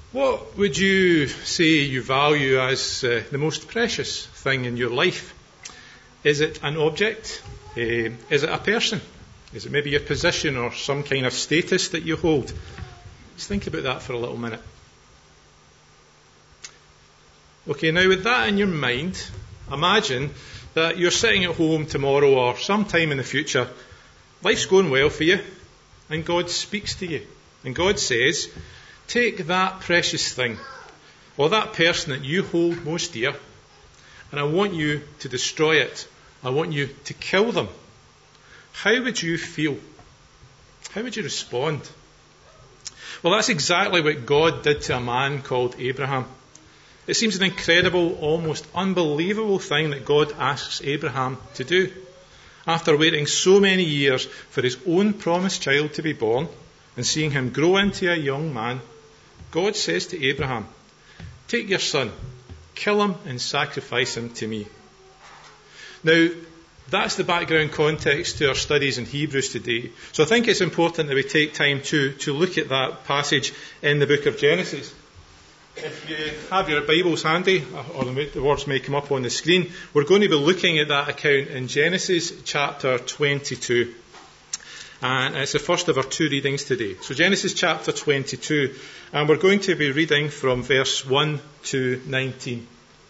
What would you say you value as the most precious thing in your life? Is it an object? Is it a person? Is it maybe your position or some kind of status that you hold? Just think about that for a little minute. Okay, now with that in your mind, imagine that you're sitting at home tomorrow or sometime in the future. Life's going well for you, and God speaks to you. And God says, take that precious thing, or that person that you hold most dear, and I want you to destroy it. I want you to kill them. How would you feel? How would you respond? Well, that's exactly what God did to a man called Abraham. It seems an incredible, almost unbelievable thing that God asks Abraham to do. After waiting so many years for his own promised child to be born and seeing him grow into a young man, God says to Abraham, take your son, kill him and sacrifice him to me. Now, that's the background context to our studies in Hebrews today. So I think it's important that we take time to look at that passage in the book of Genesis. If you have your Bibles handy, or the words may come up on the screen, we're going to be looking at that account in Genesis chapter 22. And it's the first of our two readings today. So Genesis chapter 22, and we're going to be reading from verse 1 to 19.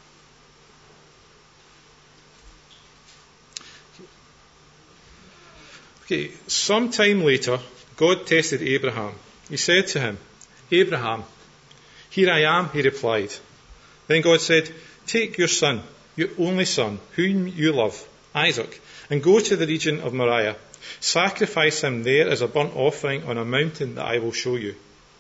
Okay, sometime later, God tested Abraham. He said to him, Abraham, here I am, he replied. Then God said, take your son, your only son, whom you love, Isaac, and go to the region of Moriah. Sacrifice him there as a burnt offering on a mountain that I will show you.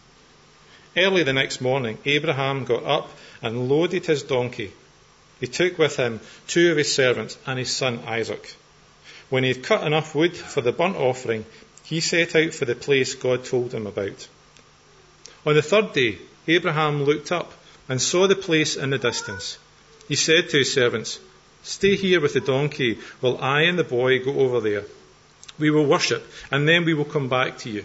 Early the next morning, Abraham got up and loaded his donkey. He took with him 2 of his servants and his son Isaac. When he had cut enough wood for the burnt offering, he set out for the place God told him about. On the third day, Abraham looked up and saw the place in the distance. He said to his servants, stay here with the donkey while I and the boy go over there. We will worship, and then we will come back to you.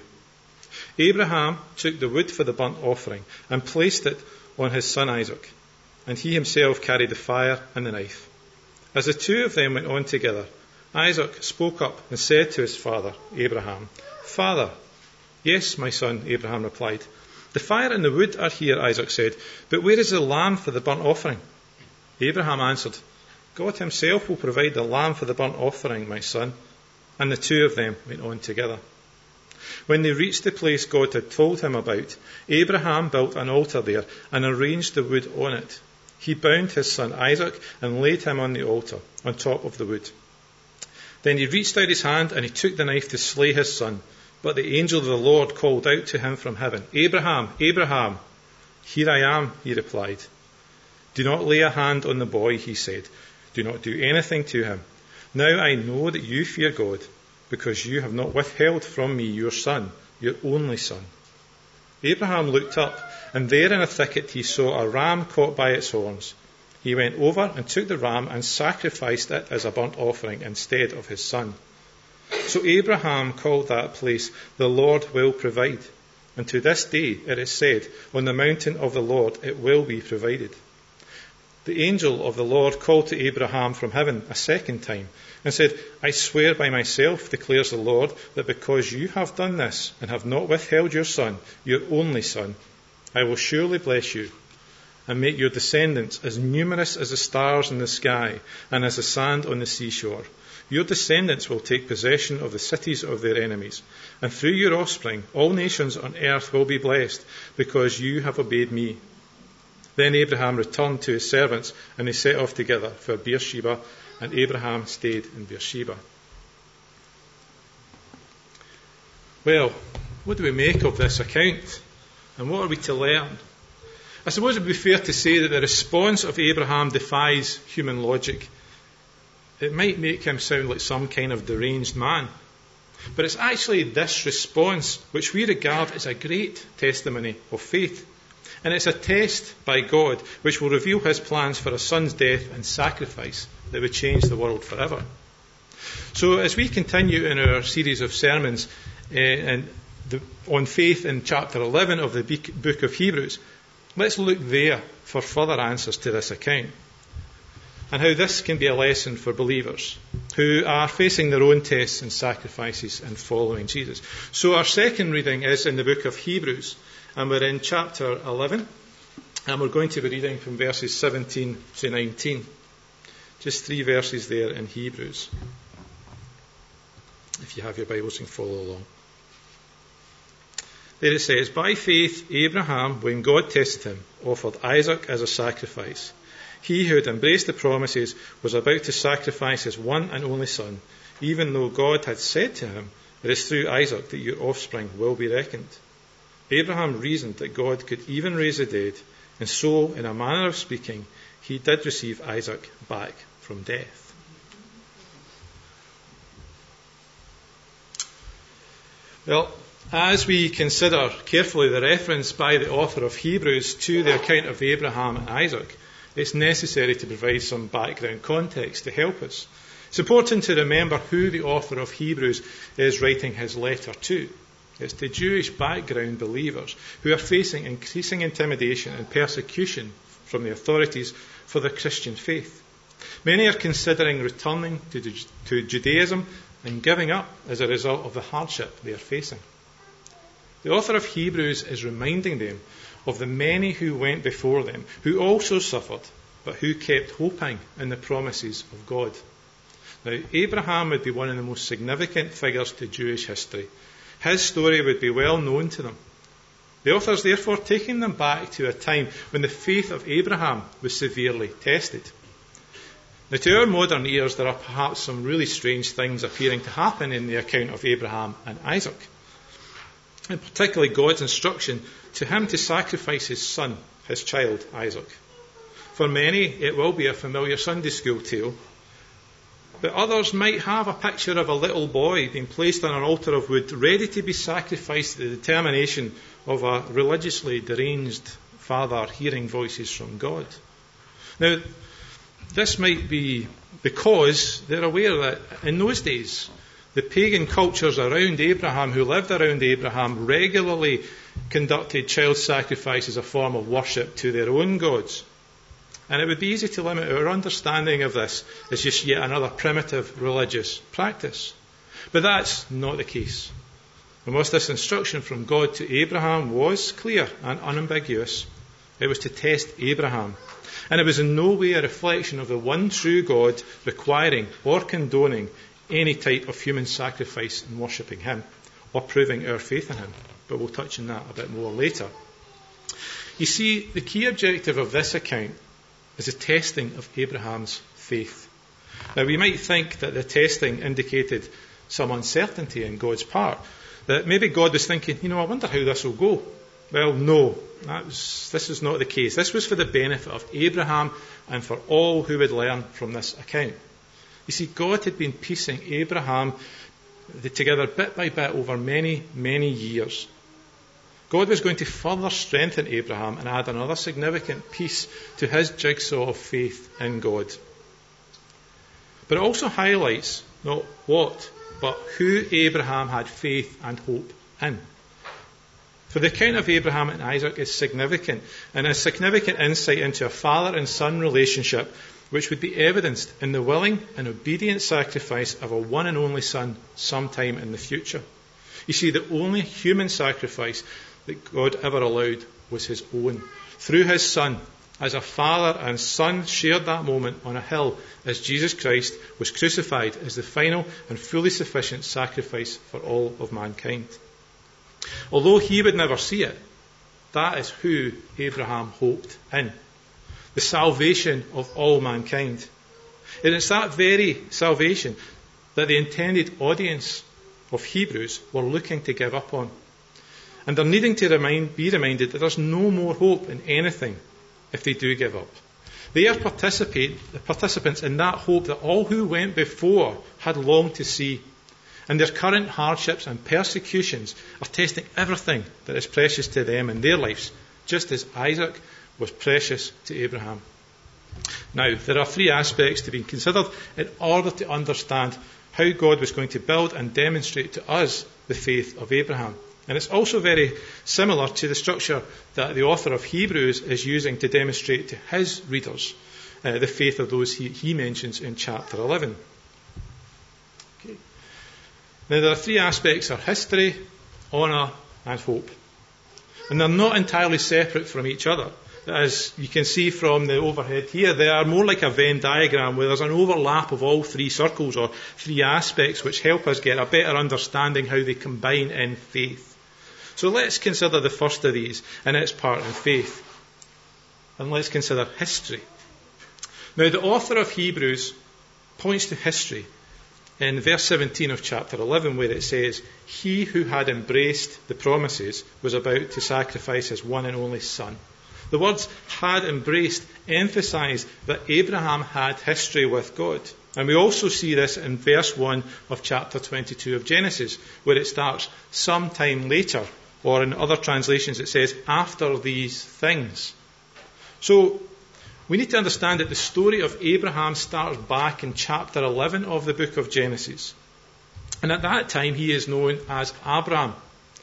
Abraham took the wood for the burnt offering and placed it on his son Isaac, and he himself carried the fire and the knife. As the two of them went on together, Isaac spoke up and said to his father, Abraham, Father. Yes, my son, Abraham replied. The fire and the wood are here, Isaac said, but where is the lamb for the burnt offering? Abraham answered, God himself will provide the lamb for the burnt offering, my son. And the two of them went on together. When they reached the place God had told him about, Abraham built an altar there and arranged the wood on it. He bound his son Isaac and laid him on the altar, on top of the wood. Then he reached out his hand and he took the knife to slay his son. But the angel of the Lord called out to him from heaven, Abraham, Abraham. Here I am, he replied. Do not lay a hand on the boy, he said. Do not do anything to him. Now I know that you fear God, because you have not withheld from me your son, your only son. Abraham looked up, and there in a thicket he saw a ram caught by its horns. He went over and took the ram and sacrificed it as a burnt offering instead of his son. So Abraham called that place, the Lord will provide. And to this day it is said, on the mountain of the Lord it will be provided. The angel of the Lord called to Abraham from heaven a second time and said, I swear by myself, declares the Lord, that because you have done this and have not withheld your son, your only son, I will surely bless you and make your descendants as numerous as the stars in the sky and as the sand on the seashore. Your descendants will take possession of the cities of their enemies, and through your offspring all nations on earth will be blessed, because you have obeyed me. Then Abraham returned to his servants, and they set off together for Beersheba, and Abraham stayed in Beersheba. Well, what do we make of this account? And what are we to learn? I suppose it would be fair to say that the response of Abraham defies human logic. It might make him sound like some kind of deranged man. But it's actually this response which we regard as a great testimony of faith. And it's a test by God which will reveal his plans for a son's death and sacrifice that would change the world forever. So as we continue in our series of sermons on faith in chapter 11 of the book of Hebrews, Let's look there for further answers to this account, and how this can be a lesson for believers who are facing their own tests and sacrifices and following Jesus. So our second reading is in the book of Hebrews, and we're in chapter 11, and we're going to be reading from verses 17 to 19. Just 3 verses there in Hebrews. If you have your Bibles, you can follow along. There it says, "By faith Abraham, when God tested him, offered Isaac as a sacrifice. He who had embraced the promises was about to sacrifice his one and only son, even though God had said to him, 'It is through Isaac that your offspring will be reckoned.' Abraham reasoned that God could even raise the dead, and so, in a manner of speaking, he did receive Isaac back from death." Well, as we consider carefully the reference by the author of Hebrews to the account of Abraham and Isaac, it's necessary to provide some background context to help us. It's important to remember who the author of Hebrews is writing his letter to. It's to Jewish background believers who are facing increasing intimidation and persecution from the authorities for their Christian faith. Many are considering returning to Judaism and giving up as a result of the hardship they are facing. The author of Hebrews is reminding them of the many who went before them, who also suffered, but who kept hoping in the promises of God. Now, Abraham would be one of the most significant figures to Jewish history. His story would be well known to them. The author is therefore taking them back to a time when the faith of Abraham was severely tested. Now, to our modern ears, there are perhaps some really strange things appearing to happen in the account of Abraham and Isaac, and particularly God's instruction to him to sacrifice his son, his child, Isaac. For many, it will be a familiar Sunday school tale, but others might have a picture of a little boy being placed on an altar of wood, ready to be sacrificed at the determination of a religiously deranged father hearing voices from God. Now, this might be because they're aware that in those days, the pagan cultures around Abraham, who lived around Abraham, regularly conducted child sacrifice as a form of worship to their own gods. And it would be easy to limit our understanding of this as just yet another primitive religious practice. But that's not the case. And whilst this instruction from God to Abraham was clear and unambiguous, it was to test Abraham. And it was in no way a reflection of the one true God requiring or condoning any type of human sacrifice in worshipping him or proving our faith in him. But we'll touch on that a bit more later. You see, the key objective of this account is the testing of Abraham's faith. Now, we might think that the testing indicated some uncertainty on God's part, that maybe God was thinking, I wonder how this will go. Well, no, this is not the case. This was for the benefit of Abraham and for all who would learn from this account. You see, God had been piecing Abraham together bit by bit over many, many years. God was going to further strengthen Abraham and add another significant piece to his jigsaw of faith in God. But it also highlights not what, but who Abraham had faith and hope in. For the account of Abraham and Isaac is significant, and a significant insight into a father and son relationship which would be evidenced in the willing and obedient sacrifice of a one and only son sometime in the future. You see, the only human sacrifice that God ever allowed was his own, through his son, as a father and son shared that moment on a hill as Jesus Christ was crucified as the final and fully sufficient sacrifice for all of mankind. Although he would never see it, that is who Abraham hoped in, the salvation of all mankind. And it's that very salvation that the intended audience of Hebrews were looking to give up on. And they're needing to be reminded that there's no more hope in anything if they do give up. They are participants in that hope that all who went before had longed to see. And their current hardships and persecutions are testing everything that is precious to them in their lives, just as Isaac was precious to Abraham. Now, there are 3 aspects to be considered in order to understand how God was going to build and demonstrate to us the faith of Abraham. And it's also very similar to the structure that the author of Hebrews is using to demonstrate to his readers the faith of those he mentions in chapter 11. Okay. Now there are three aspects of history, honour and hope. And they're not entirely separate from each other. As you can see from the overhead here, they are more like a Venn diagram where there's an overlap of all three circles or three aspects which help us get a better understanding how they combine in faith. So let's consider the first of these and its part in faith. And let's consider history. Now the author of Hebrews points to history in verse 17 of chapter 11 where it says, "He who had embraced the promises was about to sacrifice his one and only son." The words "had embraced" emphasize that Abraham had history with God. And we also see this in verse 1 of chapter 22 of Genesis, where it starts, "sometime later," or in other translations it says, "after these things." So we need to understand that the story of Abraham starts back in chapter 11 of the book of Genesis. And at that time he is known as Abram.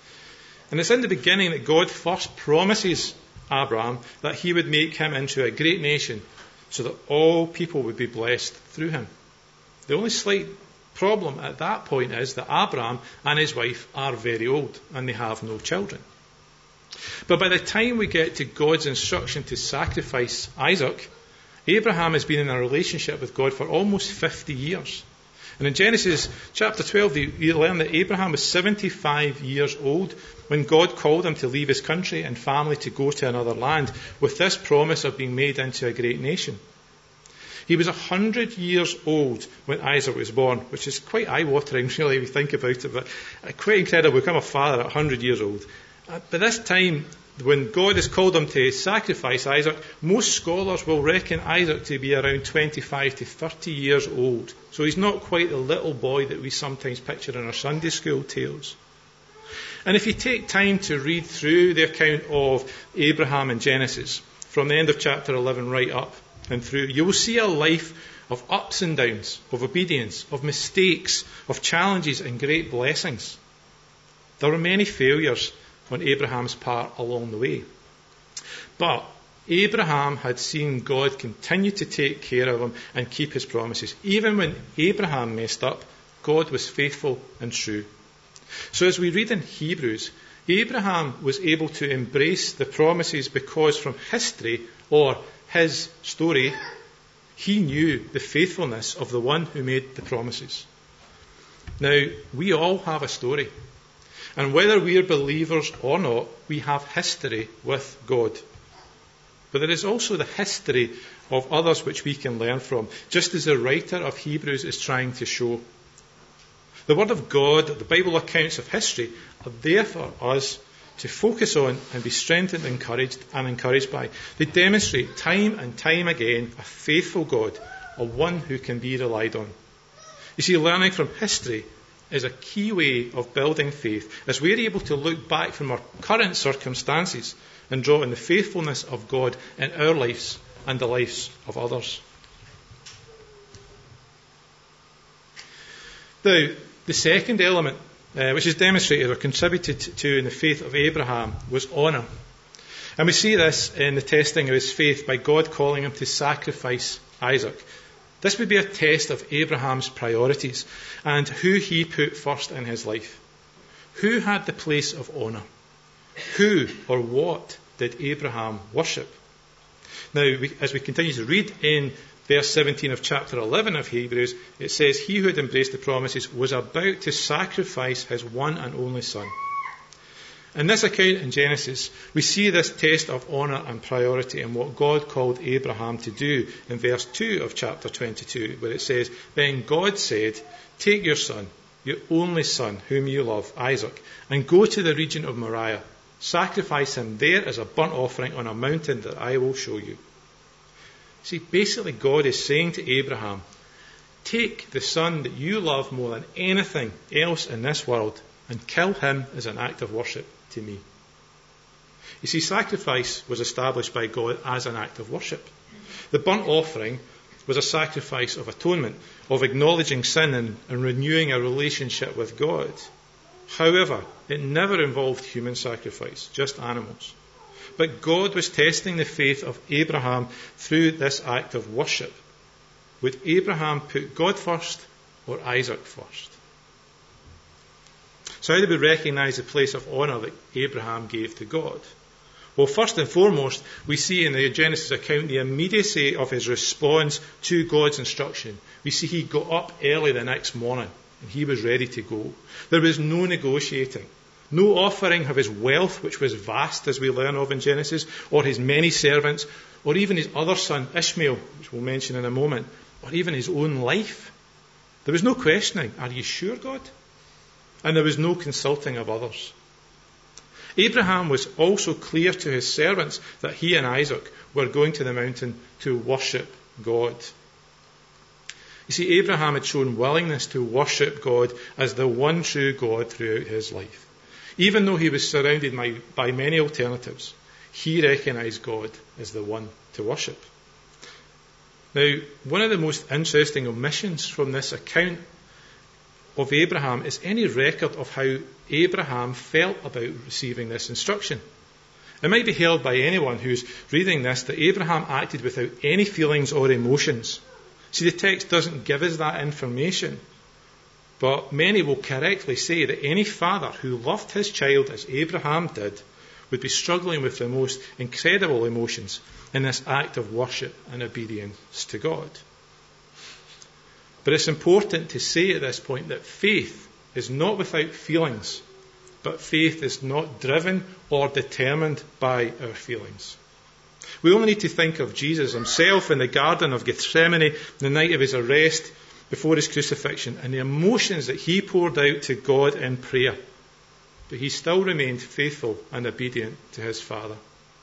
And it's in the beginning that God first promises Abraham that he would make him into a great nation so that all people would be blessed through him. The only slight problem at that point is that Abraham and his wife are very old and they have no children. But by the time we get to God's instruction to sacrifice Isaac, Abraham has been in a relationship with God for almost 50 years. And in Genesis chapter 12, we learn that Abraham was 75 years old when God called him to leave his country and family to go to another land with this promise of being made into a great nation. He was 100 years old when Isaac was born, which is quite eye-watering, really, if you think about it, but quite incredible. Become a father at 100 years old. By this time, when God has called him to sacrifice Isaac, most scholars will reckon Isaac to be around 25 to 30 years old. So he's not quite the little boy that we sometimes picture in our Sunday school tales. And if you take time to read through the account of Abraham in Genesis, from the end of chapter 11 right up and through, you will see a life of ups and downs, of obedience, of mistakes, of challenges and great blessings. There were many failures on Abraham's part along the way. But Abraham had seen God continue to take care of him and keep his promises. Even when Abraham messed up, God was faithful and true. So as we read in Hebrews, Abraham was able to embrace the promises because from history, or his story, he knew the faithfulness of the one who made the promises. Now, we all have a story. And whether we are believers or not, we have history with God. But there is also the history of others which we can learn from, just as the writer of Hebrews is trying to show. The Word of God, the Bible accounts of history, are there for us to focus on and be strengthened and encouraged by. They demonstrate time and time again a faithful God, a one who can be relied on. You see, learning from history is a key way of building faith, as we're able to look back from our current circumstances and draw on the faithfulness of God in our lives and the lives of others. Now, the second element, which is demonstrated or contributed to in the faith of Abraham, was honour. And we see this in the testing of his faith by God calling him to sacrifice Isaac. This would be a test of Abraham's priorities and who he put first in his life. Who had the place of honour? Who or what did Abraham worship? Now, as we continue to read in verse 17 of chapter 11 of Hebrews, it says, "He who had embraced the promises was about to sacrifice his one and only son." In this account in Genesis, we see this test of honour and priority and what God called Abraham to do in verse 2 of chapter 22, where it says, "Then God said, 'Take your son, your only son, whom you love, Isaac, and go to the region of Moriah. Sacrifice him there as a burnt offering on a mountain that I will show you.'" See, basically God is saying to Abraham, take the son that you love more than anything else in this world and kill him as an act of worship to me. You see, sacrifice was established by God as an act of worship. The burnt offering was a sacrifice of atonement, of acknowledging sin and renewing a relationship with God. However, it never involved human sacrifice, just animals. But God was testing the faith of Abraham through this act of worship. Would Abraham put God first or Isaac first? So how do we recognise the place of honour that Abraham gave to God? Well, first and foremost, we see in the Genesis account the immediacy of his response to God's instruction. We see he got up early the next morning and he was ready to go. There was no negotiating, no offering of his wealth, which was vast, as we learn of in Genesis, or his many servants, or even his other son Ishmael, which we'll mention in a moment, or even his own life. There was no questioning, are you sure, God? And there was no consulting of others. Abraham was also clear to his servants that he and Isaac were going to the mountain to worship God. You see, Abraham had shown willingness to worship God as the one true God throughout his life. Even though he was surrounded by many alternatives, he recognised God as the one to worship. Now, one of the most interesting omissions from this account of Abraham is any record of how Abraham felt about receiving this instruction. It might be held by anyone who's reading this that Abraham acted without any feelings or emotions. See, the text doesn't give us that information, but many will correctly say that any father who loved his child as Abraham did would be struggling with the most incredible emotions in this act of worship and obedience to God. But it's important to say at this point that faith is not without feelings, but faith is not driven or determined by our feelings. We only need to think of Jesus himself in the Garden of Gethsemane, the night of his arrest before his crucifixion, and the emotions that he poured out to God in prayer. But he still remained faithful and obedient to his Father.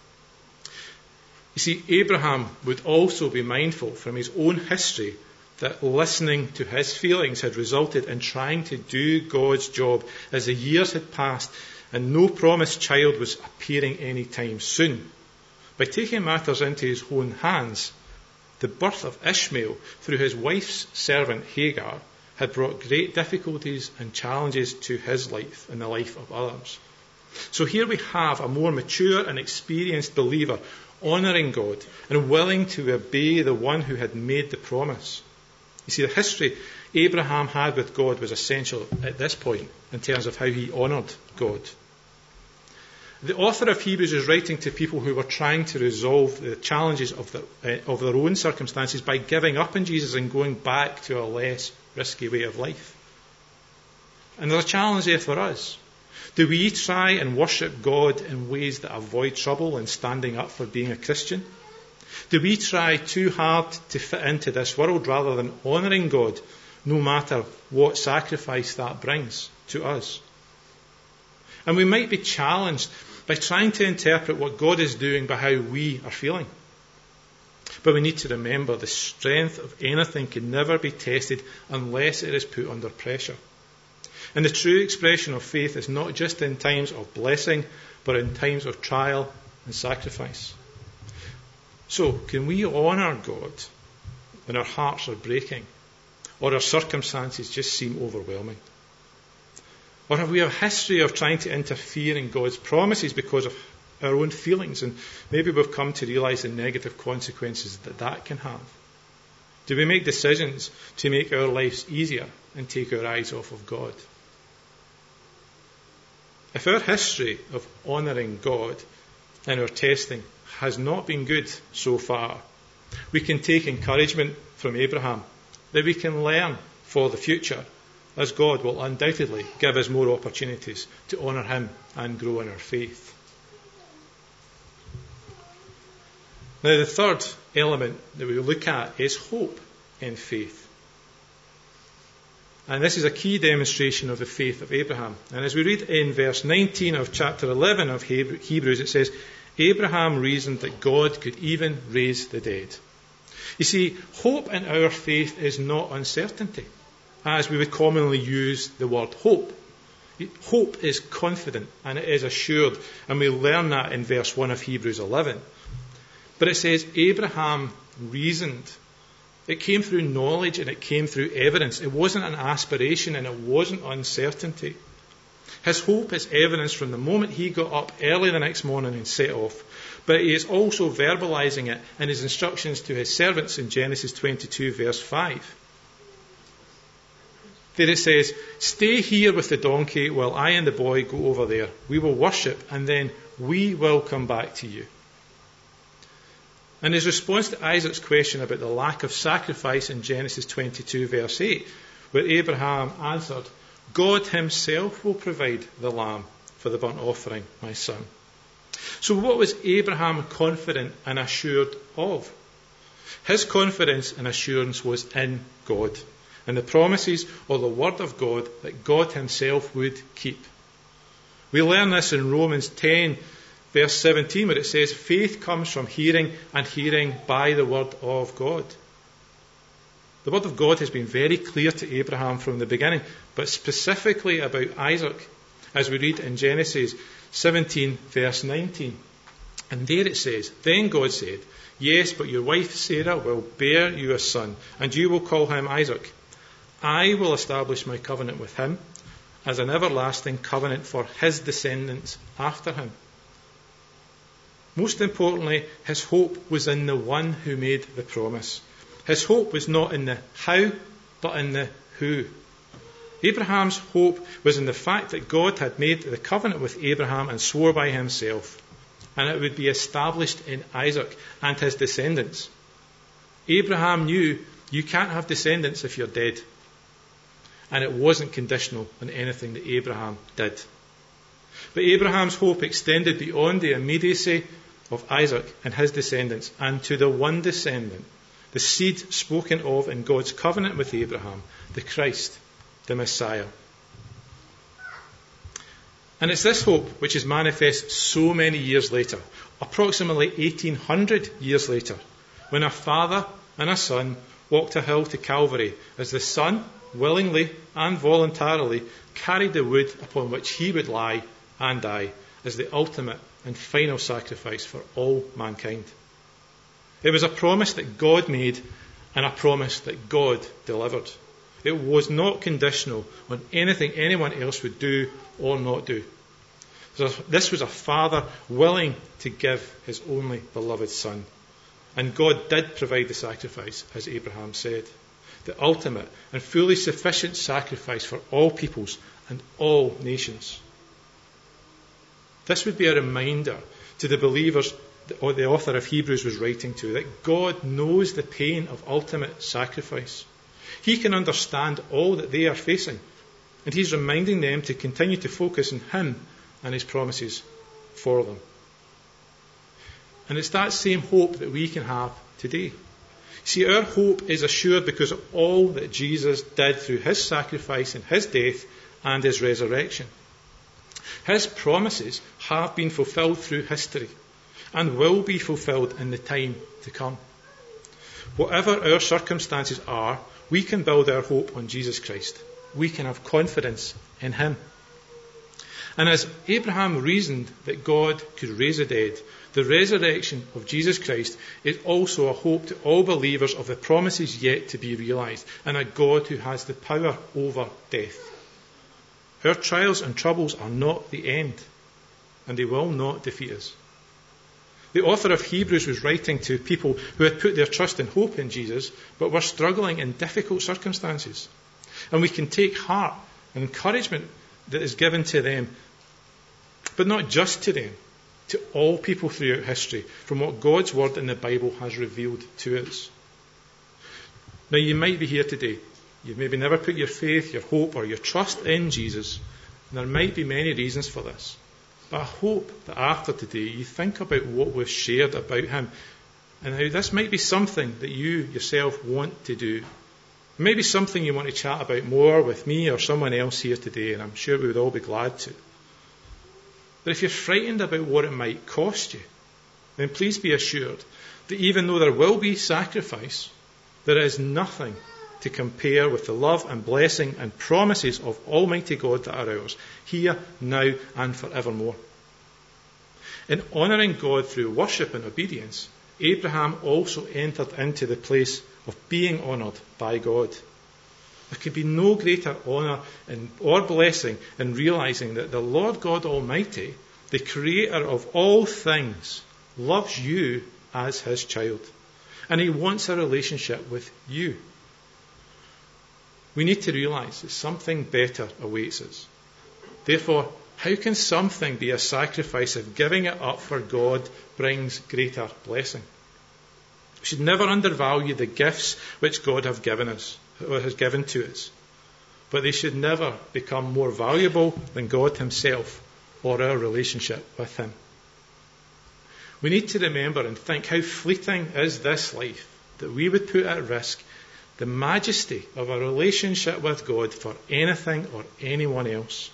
You see, Abraham would also be mindful from his own history that listening to his feelings had resulted in trying to do God's job as the years had passed and no promised child was appearing any time soon. By taking matters into his own hands, the birth of Ishmael through his wife's servant Hagar had brought great difficulties and challenges to his life and the life of others. So here we have a more mature and experienced believer honouring God and willing to obey the one who had made the promise. You see, the history Abraham had with God was essential at this point in terms of how he honoured God. The author of Hebrews is writing to people who were trying to resolve the challenges of their own circumstances by giving up on Jesus and going back to a less risky way of life. And there's a challenge there for us. Do we try and worship God in ways that avoid trouble and standing up for being a Christian? Do we try too hard to fit into this world rather than honouring God, no matter what sacrifice that brings to us? And we might be challenged by trying to interpret what God is doing by how we are feeling. But we need to remember the strength of anything can never be tested unless it is put under pressure. And the true expression of faith is not just in times of blessing, but in times of trial and sacrifice. So, can we honour God when our hearts are breaking or our circumstances just seem overwhelming? Or have we a history of trying to interfere in God's promises because of our own feelings, and maybe we've come to realise the negative consequences that can have? Do we make decisions to make our lives easier and take our eyes off of God? If our history of honouring God in our testing has not been good so far, we can take encouragement from Abraham that we can learn for the future, as God will undoubtedly give us more opportunities to honour him and grow in our faith. Now, the third element that we will look at is hope in faith. And this is a key demonstration of the faith of Abraham. And as we read in verse 19 of chapter 11 of Hebrews, it says, Abraham reasoned that God could even raise the dead. You see, hope in our faith is not uncertainty, as we would commonly use the word hope. Hope is confident and it is assured, and we learn that in verse 1 of Hebrews 11. But it says Abraham reasoned. It came through knowledge and it came through evidence. It wasn't an aspiration and it wasn't uncertainty. His hope is evidenced from the moment he got up early the next morning and set off, but he is also verbalizing it in his instructions to his servants in Genesis 22 verse 5. There it says, "Stay here with the donkey while I and the boy go over there. We will worship and then we will come back to you." In his response to Isaac's question about the lack of sacrifice in Genesis 22 verse 8, where Abraham answered, "God himself will provide the lamb for the burnt offering, my son." So what was Abraham confident and assured of? His confidence and assurance was in God and the promises or the word of God that God himself would keep. We learn this in Romans 10 verse 17, where it says, "Faith comes from hearing, and hearing by the word of God." The word of God has been very clear to Abraham from the beginning, but specifically about Isaac, as we read in Genesis 17 verse 19. And there it says, "Then God said, 'Yes, but your wife Sarah will bear you a son, and you will call him Isaac. I will establish my covenant with him as an everlasting covenant for his descendants after him.'" Most importantly, his hope was in the one who made the promise. His hope was not in the how, but in the who. Abraham's hope was in the fact that God had made the covenant with Abraham and swore by himself, and it would be established in Isaac and his descendants. Abraham knew you can't have descendants if you're dead, and it wasn't conditional on anything that Abraham did. But Abraham's hope extended beyond the immediacy of Isaac and his descendants and to the one descendant, the seed spoken of in God's covenant with Abraham, the Christ, the Messiah. And it's this hope which is manifest so many years later, approximately 1800 years later, when a father and a son walked a hill to Calvary as the son, willingly and voluntarily, carried the wood upon which he would lie and die as the ultimate and final sacrifice for all mankind. It was a promise that God made and a promise that God delivered. It was not conditional on anything anyone else would do or not do. This was a father willing to give his only beloved son. And God did provide the sacrifice, as Abraham said, the ultimate and fully sufficient sacrifice for all peoples and all nations. This would be a reminder to the believers, or the author of Hebrews was writing to, that God knows the pain of ultimate sacrifice. He can understand all that they are facing, and he's reminding them to continue to focus on him and his promises for them. And it's that same hope that we can have today. See, our hope is assured because of all that Jesus did through his sacrifice and his death and his resurrection. His promises have been fulfilled through history and will be fulfilled in the time to come. Whatever our circumstances are, we can build our hope on Jesus Christ. We can have confidence in him. And as Abraham reasoned that God could raise the dead, the resurrection of Jesus Christ is also a hope to all believers of the promises yet to be realised, and a God who has the power over death. Our trials and troubles are not the end, and they will not defeat us. The author of Hebrews was writing to people who had put their trust and hope in Jesus, but were struggling in difficult circumstances. And we can take heart and encouragement that is given to them, but not just to them, to all people throughout history, from what God's word in the Bible has revealed to us. Now, you might be here today. You've maybe never put your faith, your hope, or your trust in Jesus. And there might be many reasons for this. But I hope that after today you think about what we've shared about him and how this might be something that you yourself want to do. It may be something you want to chat about more with me or someone else here today, and I'm sure we would all be glad to. But if you're frightened about what it might cost you, then please be assured that even though there will be sacrifice, there is nothing to compare with the love and blessing and promises of Almighty God that are ours, here, now, and forevermore. In honouring God through worship and obedience, Abraham also entered into the place of being honoured by God. There could be no greater honour or blessing in realising that the Lord God Almighty, the creator of all things, loves you as his child. And he wants a relationship with you. We need to realise that something better awaits us. Therefore, how can something be a sacrifice if giving it up for God brings greater blessing? We should never undervalue the gifts which God has given us, or has given to us. But they should never become more valuable than God himself or our relationship with him. We need to remember and think how fleeting is this life that we would put at risk the majesty of a relationship with God for anything or anyone else.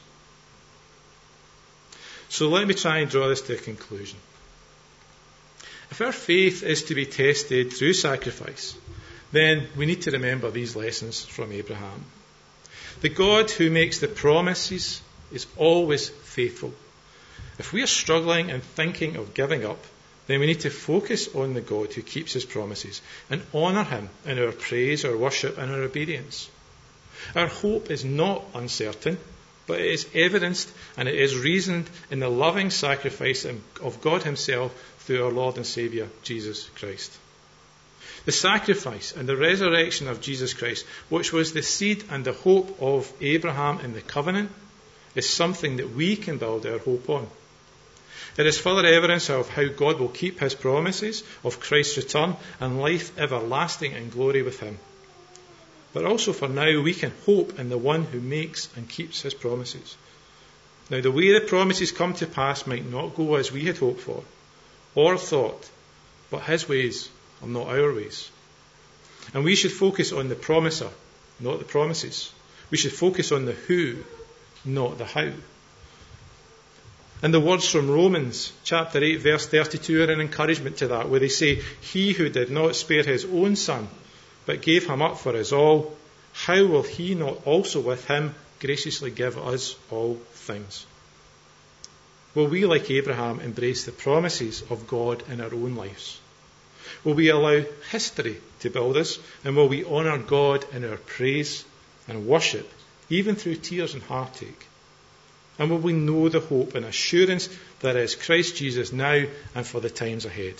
So let me try and draw this to a conclusion. If our faith is to be tested through sacrifice, then we need to remember these lessons from Abraham. The God who makes the promises is always faithful. If we are struggling and thinking of giving up, then we need to focus on the God who keeps his promises and honour him in our praise, our worship and our obedience. Our hope is not uncertain, but it is evidenced and it is reasoned in the loving sacrifice of God himself through our Lord and Saviour, Jesus Christ. The sacrifice and the resurrection of Jesus Christ, which was the seed and the hope of Abraham in the covenant, is something that we can build our hope on. It is further evidence of how God will keep his promises of Christ's return and life everlasting in glory with him. But also for now we can hope in the one who makes and keeps his promises. Now the way the promises come to pass might not go as we had hoped for or thought, but his ways are not our ways. And we should focus on the promiser, not the promises. We should focus on the who, not the how. And the words from Romans chapter 8 verse 32 are an encouragement to that, where they say, "He who did not spare his own son, but gave him up for us all, how will he not also with him graciously give us all things?" Will we, like Abraham, embrace the promises of God in our own lives? Will we allow history to build us? And will we honour God in our praise and worship, even through tears and heartache? And will we know the hope and assurance that is Christ Jesus now and for the times ahead?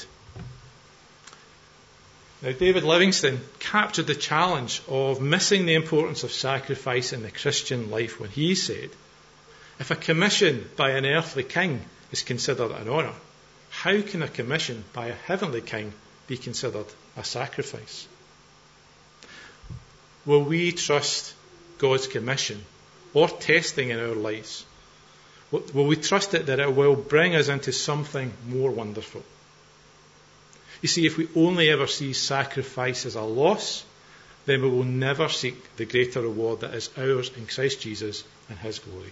Now, David Livingstone captured the challenge of missing the importance of sacrifice in the Christian life when he said, "If a commission by an earthly king is considered an honour, how can a commission by a heavenly king be considered a sacrifice?" Will we trust God's commission or testing in our lives? Will we trust it that it will bring us into something more wonderful? You see, if we only ever see sacrifice as a loss, then we will never seek the greater reward that is ours in Christ Jesus and his glory.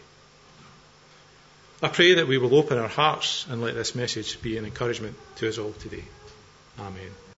I pray that we will open our hearts and let this message be an encouragement to us all today. Amen.